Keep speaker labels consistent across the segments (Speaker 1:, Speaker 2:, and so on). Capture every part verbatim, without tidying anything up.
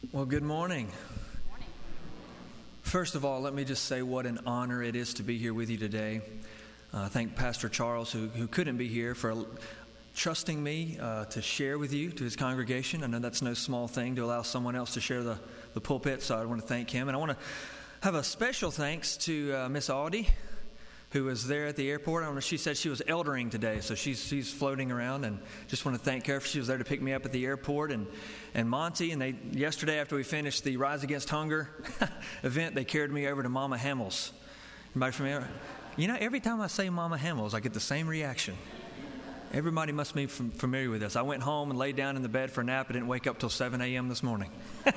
Speaker 1: Well, good morning.
Speaker 2: Good morning.
Speaker 1: First of all, let me just say what an honor it is to be here with you today. Uh, thank Pastor Charles, who, who couldn't be here, for trusting me uh, to share with you, to his congregation. I know that's no small thing to allow someone else to share the, the pulpit, so I want to thank him. And I want to have a special thanks to uh, Miss Audie, who was there at the airport. I don't know, she said she was eldering today, so she's she's floating around, and just want to thank her. She was there to pick me up at the airport, and and Monty, and they yesterday after we finished the Rise Against Hunger event, they carried me over to Mama Hamill's. Anybody familiar? You know, every time I say Mama Hamill's, I get the same reaction. Everybody must be f- familiar with this. I went home and laid down in the bed for a nap. I didn't wake up till seven a.m. this morning.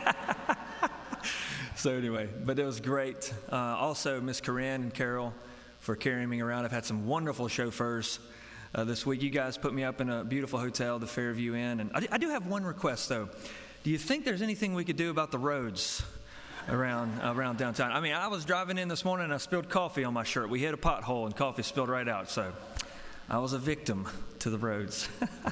Speaker 1: So anyway, but it was great. Uh, also, Miss Corinne and Carol for carrying me around. I've had some wonderful chauffeurs uh, this week. You guys put me up in a beautiful hotel, the Fairview Inn. And I, I do have one request, though. Do you think there's anything we could do about the roads around uh, around downtown? I mean, I was driving in this morning and I spilled coffee on my shirt. We hit a pothole and coffee spilled right out. So I was a victim to the roads.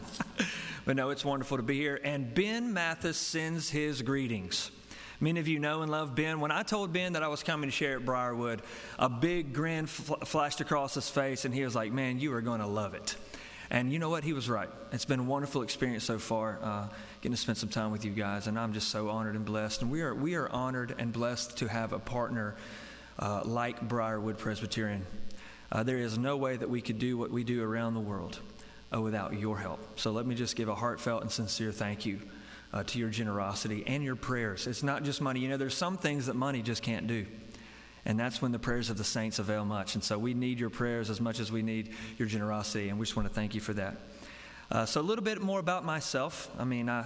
Speaker 1: But no, it's wonderful to be here. And Ben Mathis sends his greetings. Many of you know and love Ben. When I told Ben that I was coming to share at Briarwood, a big grin fl- flashed across his face, and he was like, man, you are going to love it. And you know what? He was right. It's been a wonderful experience so far, uh, getting to spend some time with you guys, and I'm just so honored and blessed. And we are we are honored and blessed to have a partner uh, like Briarwood Presbyterian. Uh, there is no way that we could do what we do around the world uh, without your help. So let me just give a heartfelt and sincere thank you Uh, to your generosity and your prayers. It's not just money. You know, there's some things that money just can't do. And that's when the prayers of the saints avail much. And so we need your prayers as much as we need your generosity. And we just want to thank you for that. Uh, so a little bit more about myself. I mean, I,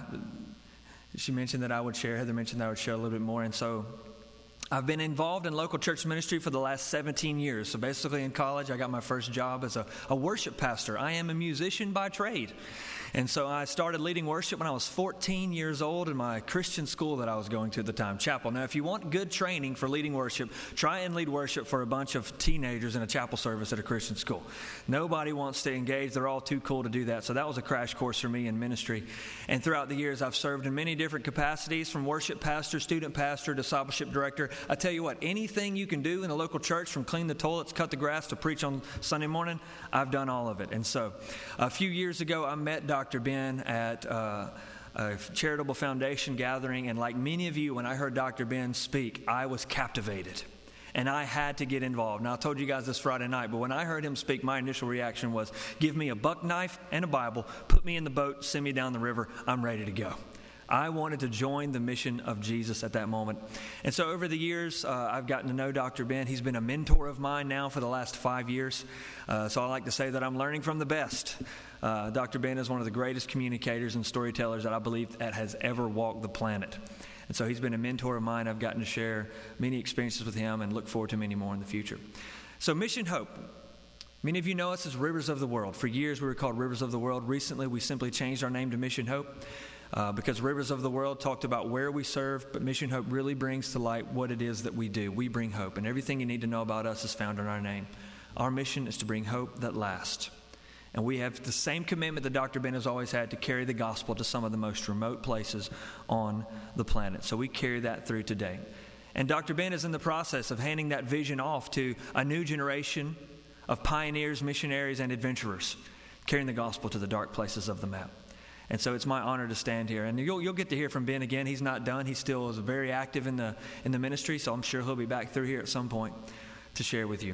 Speaker 1: she mentioned that I would share. Heather mentioned that I would share a little bit more. And so I've been involved in local church ministry for the last seventeen years. So basically in college, I got my first job as a, a worship pastor. I am a musician by trade. And so I started leading worship when I was fourteen years old in my Christian school that I was going to at the time, chapel. Now, if you want good training for leading worship, try and lead worship for a bunch of teenagers in a chapel service at a Christian school. Nobody wants to engage. They're all too cool to do that. So that was a crash course for me in ministry. And throughout the years, I've served in many different capacities, from worship pastor, student pastor, discipleship director. I tell you what, anything you can do in a local church, from clean the toilets, cut the grass, to preach on Sunday morning, I've done all of it. And so a few years ago, I met Doctor Ben at uh, a charitable foundation gathering, and like many of you, when I heard Doctor Ben speak, I was captivated, and I had to get involved. Now, I told you guys this Friday night, but when I heard him speak, my initial reaction was, give me a buck knife and a Bible, put me in the boat, send me down the river, I'm ready to go. I wanted to join the mission of Jesus at that moment. And so over the years, uh, I've gotten to know Doctor Ben. He's been a mentor of mine now for the last five years. Uh, so I like to say that I'm learning from the best. Uh, Doctor Ben is one of the greatest communicators and storytellers that I believe that has ever walked the planet. And so he's been a mentor of mine. I've gotten to share many experiences with him and look forward to many more in the future. So Mission Hope. Many of you know us as Rivers of the World. For years we were called Rivers of the World. Recently we simply changed our name to Mission Hope. Uh, because Rivers of the World talked about where we serve, but Mission Hope really brings to light what it is that we do. We bring hope, and everything you need to know about us is found in our name. Our mission is to bring hope that lasts. And we have the same commitment that Doctor Ben has always had, to carry the gospel to some of the most remote places on the planet. So we carry that through today. And Doctor Ben is in the process of handing that vision off to a new generation of pioneers, missionaries, and adventurers, carrying the gospel to the dark places of the map. And so it's my honor to stand here. And you'll, you'll get to hear from Ben again. He's not done. He still is very active in the in the ministry, so I'm sure he'll be back through here at some point to share with you.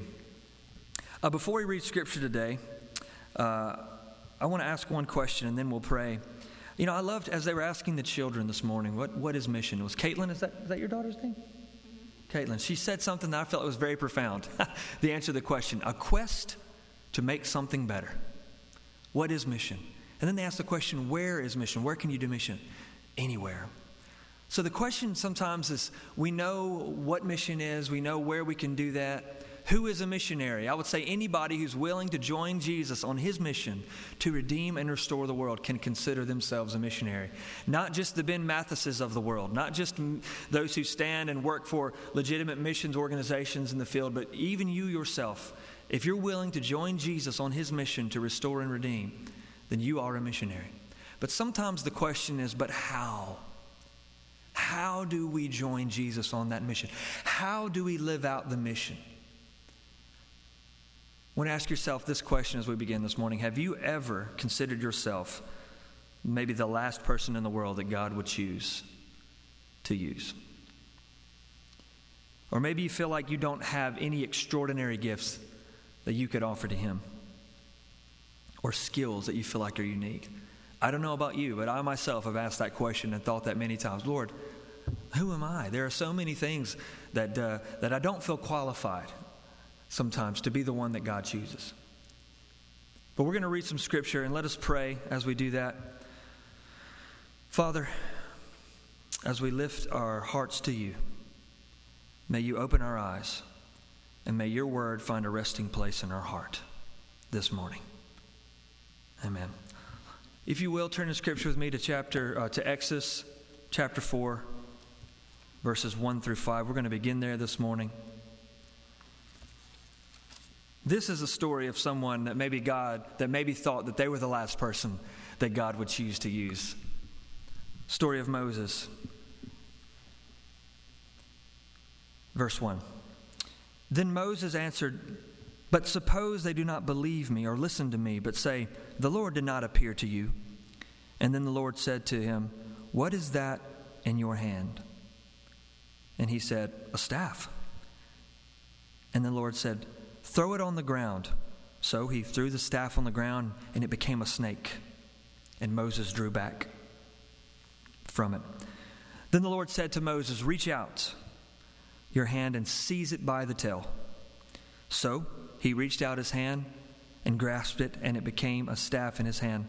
Speaker 1: Uh, before we read Scripture today, uh, I want to ask one question, and then we'll pray. You know, I loved, as they were asking the children this morning, what, what is mission? It was Caitlin, is that, is that your daughter's name? Mm-hmm. Caitlin. She said something that I felt was very profound. The answer to the question, a quest to make something better. What is mission? And then they ask the question, where is mission? Where can you do mission? Anywhere. So the question sometimes is, we know what mission is. We know where we can do that. Who is a missionary? I would say anybody who's willing to join Jesus on his mission to redeem and restore the world can consider themselves a missionary. Not just the Ben Mathises of the world, not just those who stand and work for legitimate missions organizations in the field, but even you yourself. If you're willing to join Jesus on his mission to restore and redeem, then you are a missionary. But sometimes the question is, but how? How? how do we join Jesus on that mission? How do we live out the mission? I want to ask yourself this question as we begin this morning. Have you ever considered yourself maybe the last person in the world that God would choose to use? Or maybe you feel like you don't have any extraordinary gifts that you could offer to Him, or skills that you feel like are unique. I don't know about you, but I myself have asked that question and thought that many times. Lord, who am I? There are so many things that uh, that I don't feel qualified sometimes to be the one that God chooses. But we're going to read some scripture, and let us pray as we do that. Father, as we lift our hearts to you, may you open our eyes, and may your word find a resting place in our heart this morning. Amen. If you will, turn in scripture with me to chapter uh, to Exodus chapter four, verses one through five. We're going to begin there this morning. This is a story of someone that maybe God, that maybe thought that they were the last person that God would choose to use. Story of Moses. Verse one. Then Moses answered, "But suppose they do not believe me or listen to me, but say, 'The Lord did not appear to you.' And then the Lord said to him, 'What is that in your hand?' And he said, 'A staff.' And the Lord said, 'Throw it on the ground.' So he threw the staff on the ground, and it became a snake. And Moses drew back from it. Then the Lord said to Moses, 'Reach out your hand and seize it by the tail.' So he reached out his hand and grasped it, and it became a staff in his hand.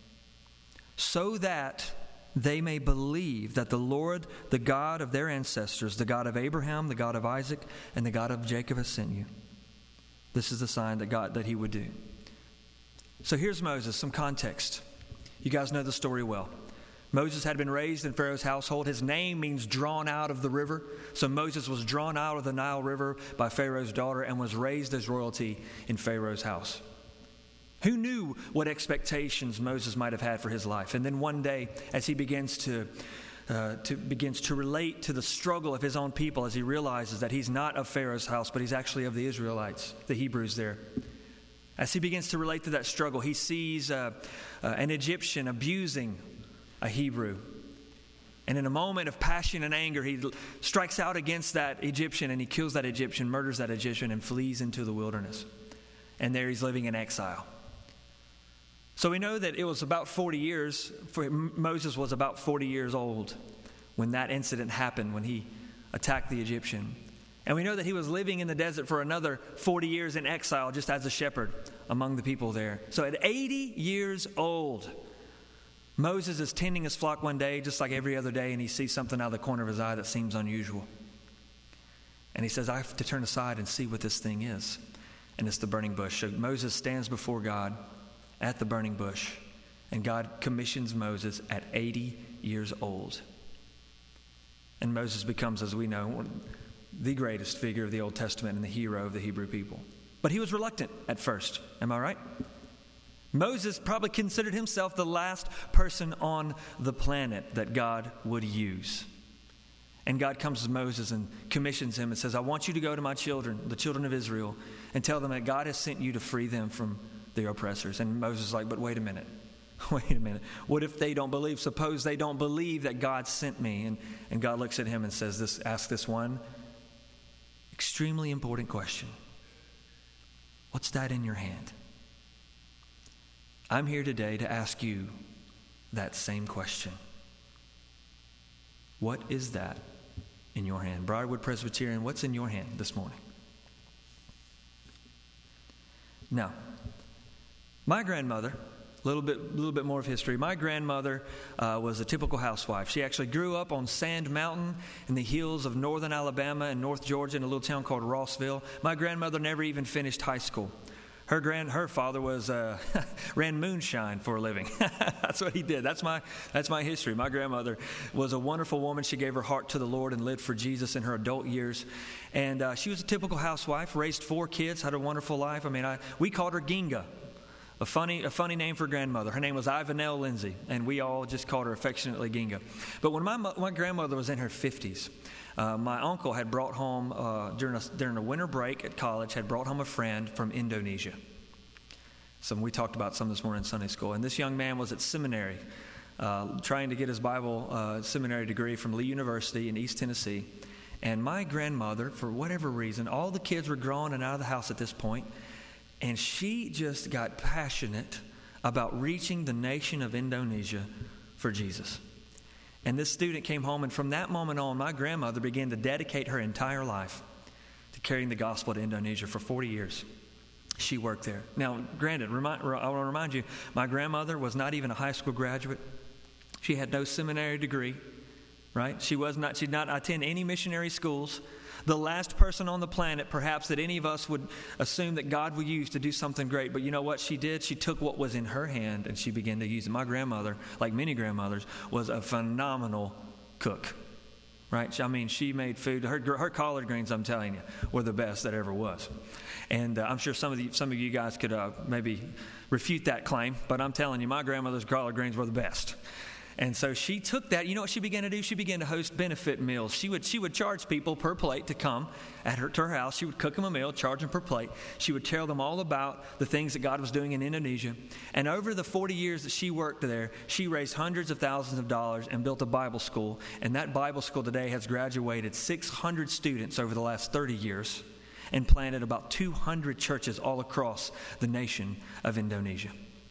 Speaker 1: So that they may believe that the Lord, the God of their ancestors, the God of Abraham, the God of Isaac, and the God of Jacob has sent you. This is the sign that God that he would do." So here's Moses, some context. You guys know the story well. Moses had been raised in Pharaoh's household. His name means drawn out of the river. So Moses was drawn out of the Nile River by Pharaoh's daughter and was raised as royalty in Pharaoh's house. Who knew what expectations Moses might have had for his life? And then one day, as he begins to uh, to begins to relate to the struggle of his own people, as he realizes that he's not of Pharaoh's house, but he's actually of the Israelites, the Hebrews there. As he begins to relate to that struggle, he sees uh, uh, an Egyptian abusing a Hebrew. And in a moment of passion and anger, he strikes out against that Egyptian, and he kills that Egyptian, murders that Egyptian, and flees into the wilderness. And there he's living in exile. So we know that it was about forty years, for Moses was about forty years old when that incident happened, when he attacked the Egyptian. And we know that he was living in the desert for another forty years in exile, just as a shepherd among the people there. So at eighty years old, Moses is tending his flock one day, just like every other day, and he sees something out of the corner of his eye that seems unusual. And he says, "I have to turn aside and see what this thing is." And it's the burning bush. So Moses stands before God at the burning bush, and God commissions Moses at eighty years old. And Moses becomes, as we know, the greatest figure of the Old Testament and the hero of the Hebrew people. But he was reluctant at first. Am I right? Moses probably considered himself the last person on the planet that God would use. And God comes to Moses and commissions him and says, "I want you to go to my children, the children of Israel, and tell them that God has sent you to free them from their oppressors." And Moses is like, "But wait a minute. Wait a minute. What if they don't believe? Suppose they don't believe that God sent me." And, and God looks at him and says, "This, ask this one extremely important question. What's that in your hand?" I'm here today to ask you that same question. What is that in your hand? Briarwood Presbyterian, what's in your hand this morning? Now, my grandmother, a little bit, little bit more of history. My grandmother uh, was a typical housewife. She actually grew up on Sand Mountain in the hills of northern Alabama and North Georgia in a little town called Rossville. My grandmother never even finished high school. Her grand, her father was uh, ran moonshine for a living. That's what he did. That's my that's my history. My grandmother was a wonderful woman. She gave her heart to the Lord and lived for Jesus in her adult years. And uh, she was a typical housewife, raised four kids, had a wonderful life. I mean, I, we called her Ginga. A funny, a funny name for grandmother. Her name was Ivanelle Lindsay, and we all just called her affectionately Ginga. But when my my grandmother was in her fifties, uh, my uncle had brought home, uh, during, a, during a winter break at college, had brought home a friend from Indonesia. So we talked about some this morning in Sunday school. And this young man was at seminary, uh, trying to get his Bible uh, seminary degree from Lee University in East Tennessee. And my grandmother, for whatever reason, all the kids were grown and out of the house at this point, and she just got passionate about reaching the nation of Indonesia for Jesus. And this student came home, and from that moment on, my grandmother began to dedicate her entire life to carrying the gospel to Indonesia. For forty years, she worked there. Now, granted, remind, I want to remind you, my grandmother was not even a high school graduate. She had no seminary degree, right? She was not, she did not attend any missionary schools. The last person on the planet, perhaps, that any of us would assume that God would use to do something great. But you know what she did? She took what was in her hand and she began to use it. My grandmother, like many grandmothers, was a phenomenal cook, right? I mean, she made food. Her, her collard greens, I'm telling you, were the best that ever was. And uh, I'm sure some of the, some of you guys could uh, maybe refute that claim. But I'm telling you, my grandmother's collard greens were the best. And so she took that. You know what she began to do? She began to host benefit meals. She would she would charge people per plate to come at her to her house. She would cook them a meal, charge them per plate. She would tell them all about the things that God was doing in Indonesia. And over the forty years that she worked there, she raised hundreds of thousands of dollars and built a Bible school. And that Bible school today has graduated six hundred students over the last thirty years and planted about two hundred churches all across the nation of Indonesia.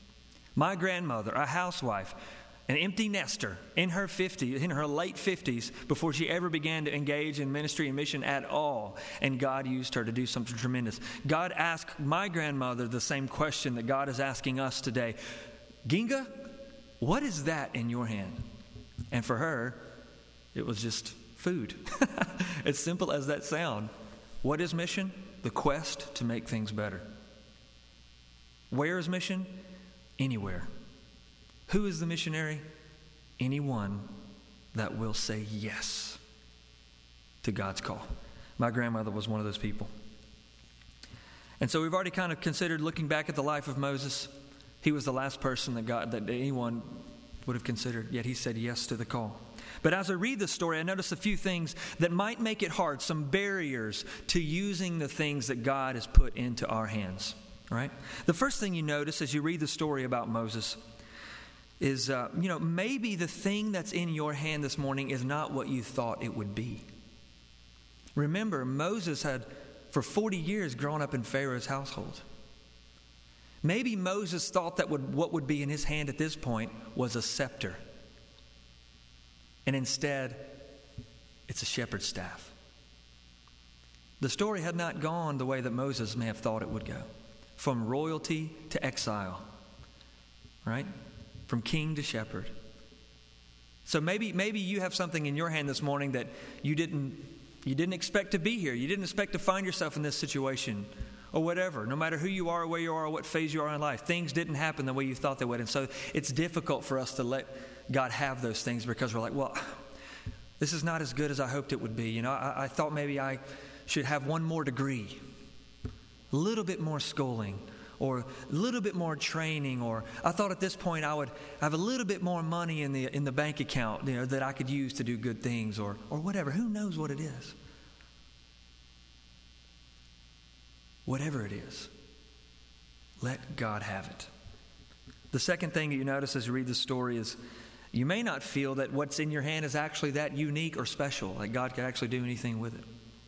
Speaker 1: My grandmother, a housewife, an empty nester in her fifties, in her late fifties, before she ever began to engage in ministry and mission at all. And God used her to do something tremendous. God asked my grandmother the same question that God is asking us today. Ginga, what is that in your hand? And for her, it was just food. As simple as that sound. What is mission? The quest to make things better. Where is mission? Anywhere. Who is the missionary? Anyone that will say yes to God's call. My grandmother was one of those people. And so we've already kind of considered looking back at the life of Moses. He was the last person that God, that anyone would have considered, yet he said yes to the call. But as I read the story, I notice a few things that might make it hard, some barriers to using the things that God has put into our hands. All right? The first thing you notice as you read the story about Moses is, uh, you know, maybe the thing that's in your hand this morning is not what you thought it would be. Remember, Moses had, for forty years, grown up in Pharaoh's household. Maybe Moses thought that would, what would be in his hand at this point was a scepter. And instead, it's a shepherd's staff. The story had not gone the way that Moses may have thought it would go. From royalty to exile, right? From king to shepherd. So maybe maybe you have something in your hand this morning that you didn't you didn't expect to be here. You didn't expect to find yourself in this situation or whatever. No matter who you are or where you are or what phase you are in life, things didn't happen the way you thought they would. And so it's difficult for us to let God have those things because we're like, well, this is not as good as I hoped it would be. You know, I, I thought maybe I should have one more degree, a little bit more schooling, or a little bit more training, or I thought at this point I would have a little bit more money in the in the bank account, you know, that I could use to do good things, or or whatever. Who knows what it is? Whatever it is, let God have it. The second thing that you notice as you read the story is you may not feel that what's in your hand is actually that unique or special, like God could actually do anything with it.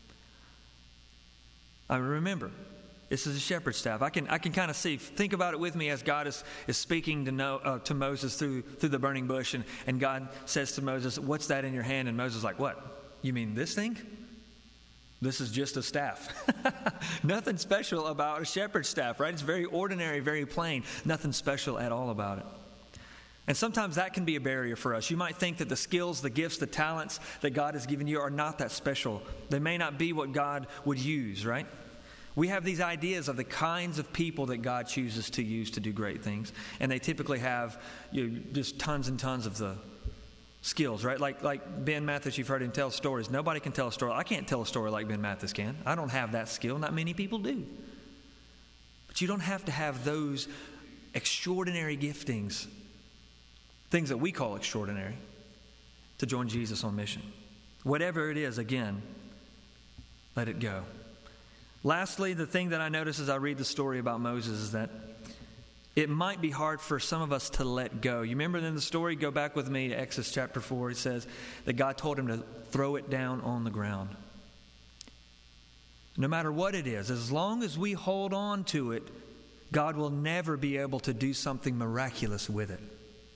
Speaker 1: I remember, this is a shepherd's staff. I can I can kind of see, think about it with me as God is, is speaking to no, uh, to Moses through through the burning bush. And, and God says to Moses, what's that in your hand? And Moses is like, what? You mean this thing? This is just a staff. Nothing special about a shepherd's staff, right? It's very ordinary, very plain. Nothing special at all about it. And sometimes that can be a barrier for us. You might think that the skills, the gifts, the talents that God has given you are not that special. They may not be what God would use, right? We have these ideas of the kinds of people that God chooses to use to do great things. And they typically have, you know, just tons and tons of the skills, right? Like like Ben Mathis, you've heard him tell stories. Nobody can tell a story. I can't tell a story like Ben Mathis can. I don't have that skill. Not many people do. But you don't have to have those extraordinary giftings, things that we call extraordinary, to join Jesus on mission. Whatever it is, again, let it go. Lastly, the thing that I notice as I read the story about Moses is that it might be hard for some of us to let go. You remember in the story, go back with me to Exodus chapter four, it says that God told him to throw it down on the ground. No matter what it is, as long as we hold on to it, God will never be able to do something miraculous with it.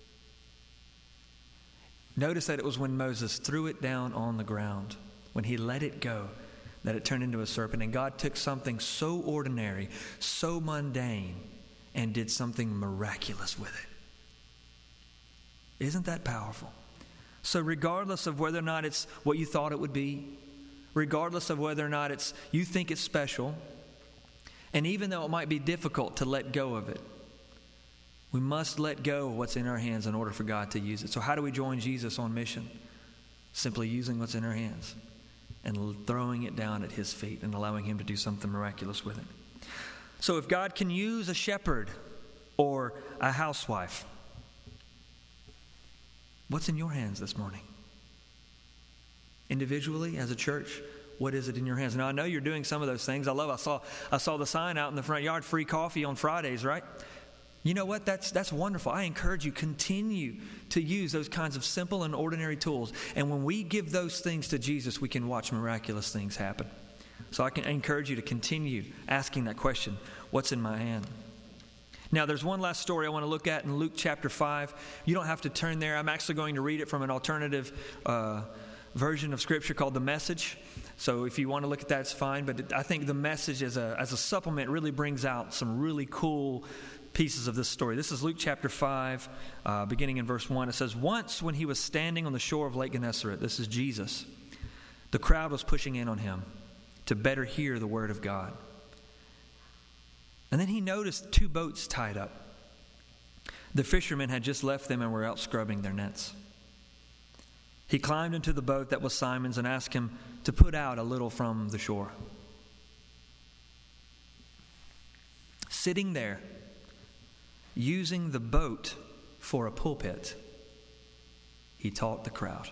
Speaker 1: Notice that it was when Moses threw it down on the ground, when he let it go, that it turned into a serpent. And God took something so ordinary, so mundane, and did something miraculous with it. Isn't that powerful? So regardless of whether or not it's what you thought it would be, regardless of whether or not it's you think it's special, and even though it might be difficult to let go of it, we must let go of what's in our hands in order for God to use it. So how do we join Jesus on mission? Simply using what's in our hands and throwing it down at his feet and allowing him to do something miraculous with it. So if God can use a shepherd or a housewife, what's in your hands this morning? Individually, as a church, what is it in your hands? Now, I know you're doing some of those things. I love, I saw, I saw the sign out in the front yard, free coffee on Fridays, right? You know what? That's that's wonderful. I encourage you, continue to use those kinds of simple and ordinary tools. And when we give those things to Jesus, we can watch miraculous things happen. So I can encourage you to continue asking that question, what's in my hand? Now, there's one last story I want to look at in Luke chapter five. You don't have to turn there. I'm actually going to read it from an alternative uh, version of Scripture called The Message. So if you want to look at that, it's fine. But I think The Message as a, as a supplement really brings out some really cool pieces of this story. This is Luke chapter five, uh, beginning in verse one. It says, "Once when he was standing on the shore of Lake Gennesaret," this is Jesus, "the crowd was pushing in on him to better hear the word of God. And then he noticed two boats tied up. The fishermen had just left them and were out scrubbing their nets. He climbed into the boat that was Simon's and asked him to put out a little from the shore. Sitting there, using the boat for a pulpit, he taught the crowd.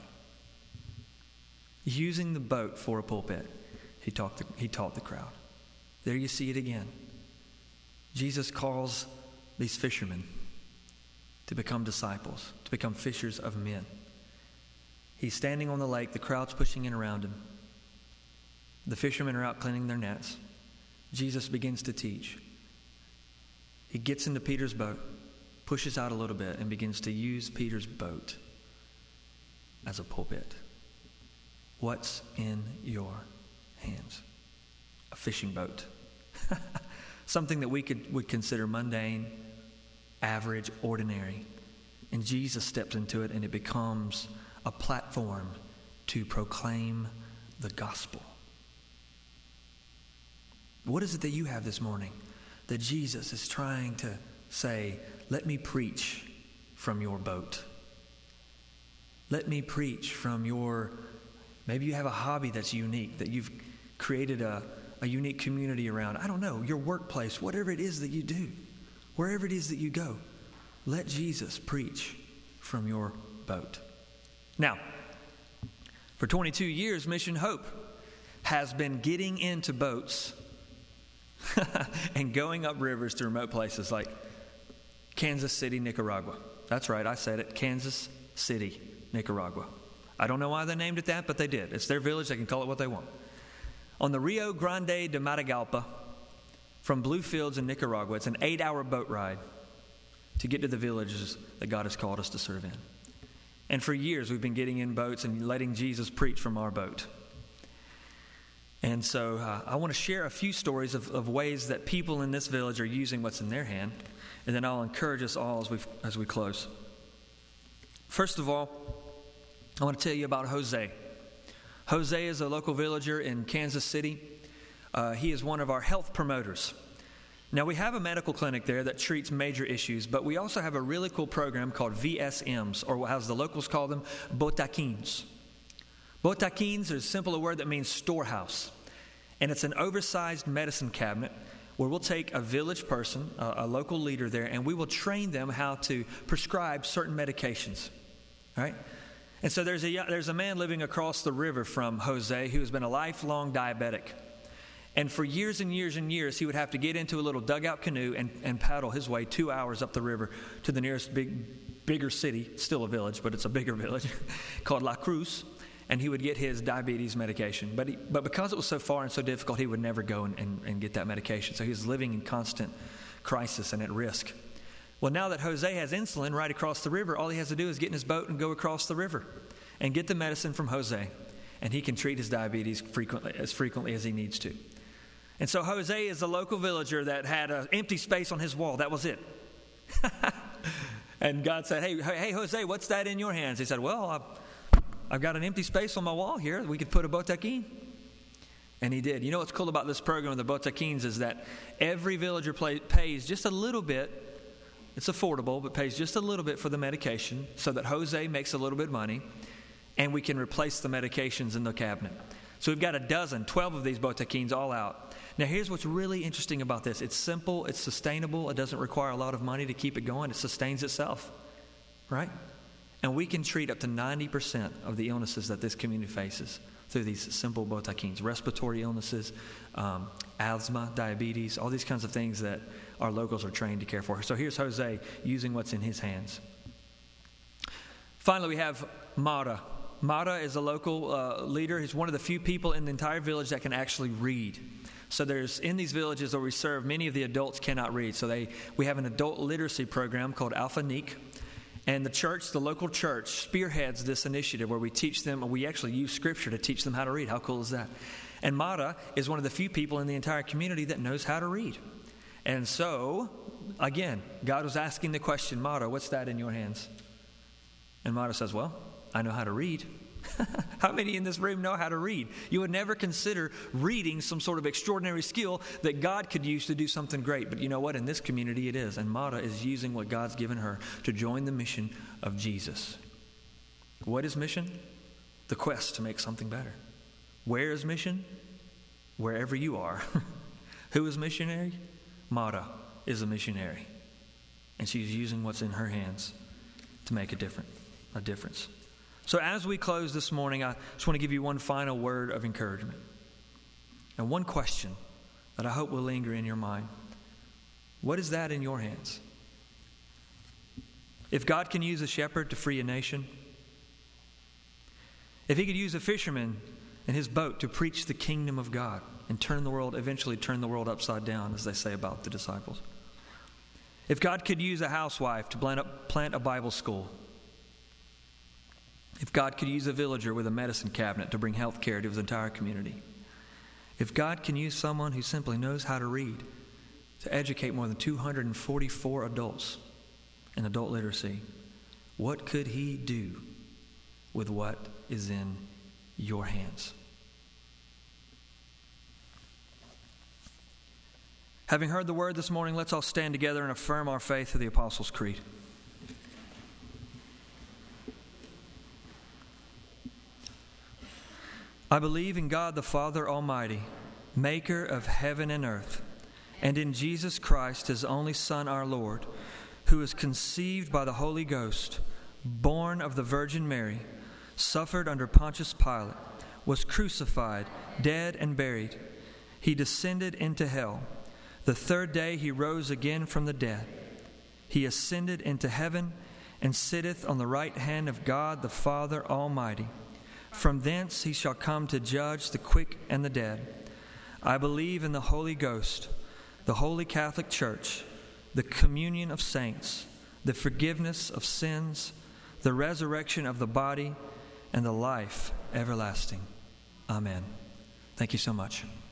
Speaker 1: Using the boat for a pulpit, he taught the, he taught the crowd. There you see it again. Jesus calls these fishermen to become disciples, to become fishers of men. He's standing on the lake, the crowd's pushing in around him. The fishermen are out cleaning their nets. Jesus begins to teach. He gets into Peter's boat, pushes out a little bit, and begins to use Peter's boat as a pulpit. What's in your hands? A fishing boat. Something that we could would consider mundane, average, ordinary. And Jesus steps into it, and it becomes a platform to proclaim the gospel. What is it that you have this morning that Jesus is trying to say, let me preach from your boat? Let me preach from your, maybe you have a hobby that's unique, that you've created a, a unique community around. I don't know, your workplace, whatever it is that you do, wherever it is that you go, let Jesus preach from your boat. Now, for twenty-two years, Mission Hope has been getting into boats and going up rivers to remote places like Kansas City, Nicaragua. That's right, I said it, Kansas City, Nicaragua. I don't know why they named it that, but they did. It's their village, they can call it what they want. On the Rio Grande de Matagalpa, from Bluefields in Nicaragua, it's an eight-hour boat ride to get to the villages that God has called us to serve in. And for years, we've been getting in boats and letting Jesus preach from our boat. And so uh, I want to share a few stories of, of ways that people in this village are using what's in their hand. And then I'll encourage us all as we as we close. First of all, I want to tell you about Jose. Jose is a local villager in Kansas City. Uh, he is one of our health promoters. Now, we have a medical clinic there that treats major issues, but we also have a really cool program called V S Ms, or as the locals call them, botequins. Botequins is simple a word that means storehouse, and it's an oversized medicine cabinet where we'll take a village person, a, a local leader there, and we will train them how to prescribe certain medications. All right? And so there's a, there's a man living across the river from Jose who has been a lifelong diabetic. And for years and years and years, he would have to get into a little dugout canoe and, and paddle his way two hours up the river to the nearest big, bigger city, still a village, but it's a bigger village, called La Cruz. And he would get his diabetes medication. But he, but because it was so far and so difficult, he would never go and, and, and get that medication. So he was living in constant crisis and at risk. Well, now that Jose has insulin right across the river, all he has to do is get in his boat and go across the river and get the medicine from Jose. And he can treat his diabetes frequently, as frequently as he needs to. And so Jose is a local villager that had an empty space on his wall. That was it. And God said, hey, hey, Jose, what's that in your hands? He said, well, I've, I've got an empty space on my wall here. We could put a botequín. And he did. You know what's cool about this program with the botequíns is that every villager play, pays just a little bit. It's affordable, but pays just a little bit for the medication so that Jose makes a little bit of money and we can replace the medications in the cabinet. So we've got a dozen, twelve of these botequíns all out. Now here's what's really interesting about this. It's simple, it's sustainable, it doesn't require a lot of money to keep it going. It sustains itself, right? And we can treat up to ninety percent of the illnesses that this community faces through these simple botequíns. Respiratory illnesses, um, asthma, diabetes, all these kinds of things that our locals are trained to care for. So here's Jose using what's in his hands. Finally, we have Mara. Mara is a local uh, leader. He's one of the few people in the entire village that can actually read. So there's, in these villages where we serve, many of the adults cannot read. So they we have an adult literacy program called Alpha Neek. And the church, the local church, spearheads this initiative where we teach them, we actually use Scripture to teach them how to read. How cool is that? And Mara is one of the few people in the entire community that knows how to read. And so, again, God was asking the question, Mara, what's that in your hands? And Mara says, well, I know how to read. How many in this room know how to read? You would never consider reading some sort of extraordinary skill that God could use to do something great. But you know what? In this community it is. And Mara is using what God's given her to join the mission of Jesus. What is mission? The quest to make something better. Where is mission? Wherever you are. Who is missionary? Mara is a missionary. And she's using what's in her hands to make a difference. A difference. So as we close this morning, I just want to give you one final word of encouragement. And one question that I hope will linger in your mind. What is that in your hands? If God can use a shepherd to free a nation, if he could use a fisherman in his boat to preach the kingdom of God and turn the world, eventually turn the world upside down, as they say about the disciples. If God could use a housewife to plant a, plant a Bible school, if God could use a villager with a medicine cabinet to bring health care to his entire community. If God can use someone who simply knows how to read to educate more than two hundred forty-four adults in adult literacy, what could he do with what is in your hands? Having heard the word this morning, let's all stand together and affirm our faith through the Apostles' Creed. I believe in God the Father Almighty, maker of heaven and earth, and in Jesus Christ, his only Son, our Lord, who was conceived by the Holy Ghost, born of the Virgin Mary, suffered under Pontius Pilate, was crucified, dead and buried. He descended into hell. The third day he rose again from the dead. He ascended into heaven and sitteth on the right hand of God the Father Almighty. From thence he shall come to judge the quick and the dead. I believe in the Holy Ghost, the Holy Catholic Church, the communion of saints, the forgiveness of sins, the resurrection of the body, and the life everlasting. Amen. Thank you so much.